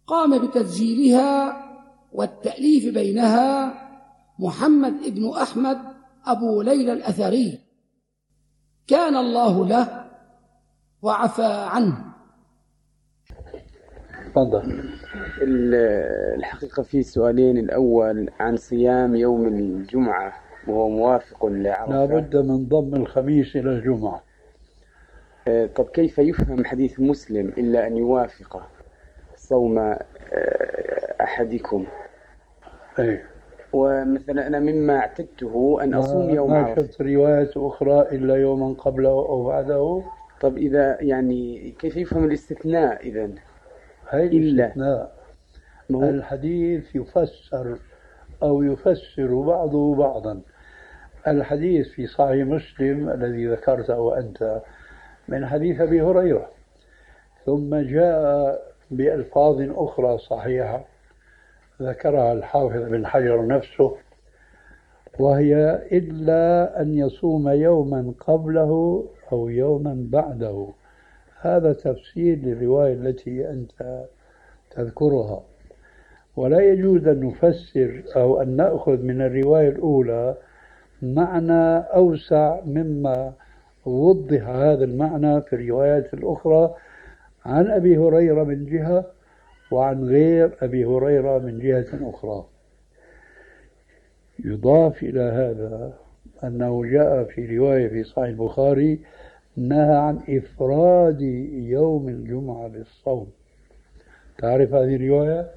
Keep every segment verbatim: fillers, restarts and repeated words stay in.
قام بتسجيلها والتأليف بينها محمد بن أحمد أبو ليلى الأثري، كان الله له وعفى عنه. تفضل. الحقيقة في سؤالين. الأول عن صيام يوم الجمعة وهو موافق لعرفة. لا بد من ضم الخميس إلى الجمعة. طب كيف يفهم حديث مسلم إلا أن يوافق صوم أحدكم؟ أي. ومثلا أنا مما اعتدته أن أصوم يوم عرفة. ما شفت رواية أخرى إلا يوما قبله أو بعده. طب إذا يعني كيف يفهم الاستثناء إذن؟ هاي الاستثناء الحديث يفسر أو يفسر بعضه بعضا. الحديث في صحيح مسلم الذي ذكرته أنت من حديث أبي هريرة، ثم جاء بألفاظ أخرى صحيحة ذكرها الحافظ بن حجر نفسه، وهي إلا أن يصوم يوما قبله أو يوما بعده. هذا تفسير للرواية التي أنت تذكرها، ولا يجوز أن نفسر أو أن نأخذ من الرواية الأولى معنى أوسع مما وضح هذا المعنى في الروايات الأخرى عن أبي هريرة من جهة وعن غير أبي هريرة من جهة أخرى. يضاف إلى هذا أنه جاء في رواية في صحيح البخاري نهى عن إفراد يوم الجمعة بالصوم. تعرف هذه الرواية؟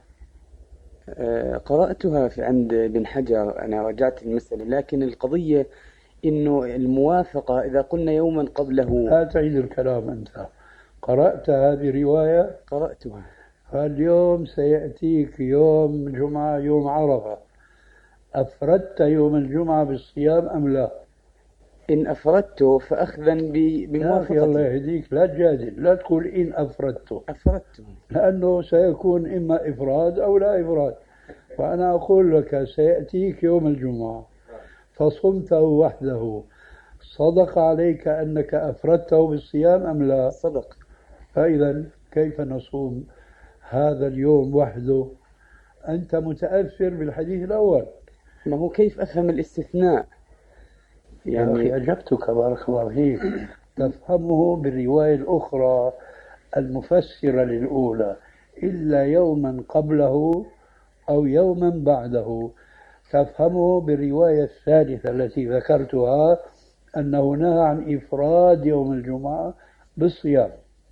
قرأتها في عند ابن حجر، أنا رجعت المسألة، لكن القضية إنه الموافقة إذا قلنا يوما قبله. لا تعيد الكلام أنت. قرأت هذه الرواية؟ قرأتها. فاليوم سيأتيك يوم جمعة يوم عرفة، أفردت يوم الجمعة بالصيام أم لا؟ إن أفردته فأخذا بموافقة. الله يهديك، لا تجادل، لا تقول إن أفردته. أفردته لأنه سيكون إما إفراد أو لا إفراد. فأنا أقول لك سيأتيك يوم الجمعة فصمته وحده، صدق عليك أنك أفردته بالصيام أم لا؟ صدق. فإذا كيف نصوم هذا اليوم وحده؟ أنت متأثر بالحديث الأول. ما هو كيف أفهم الاستثناء؟ يعني يا أخي أجبتك بارك الله فيك. تفهمه بالرواية الأخرى المفسرة للأولى إلا يوما قبله أو يوما بعده. تفهمه بالرواية الثالثة التي ذكرتها أنه نهى عن إفراد يوم الجمعة بالصيام.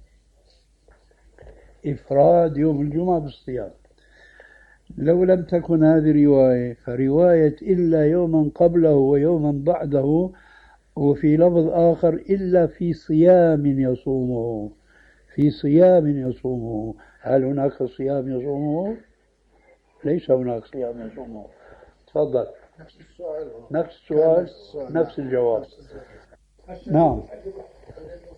إفراد يوم الجمعة بالصيام. لو لم تكن هذه رواية فرواية إلا يوما قبله ويوما بعده، وفي لفظ آخر إلا في صيام يصومه، في صيام يصومه. هل هناك صيام يصومه؟ ليس هناك صيام يصومه. تفضل. نفس السؤال نفس السؤال نفس الجواب. نعم.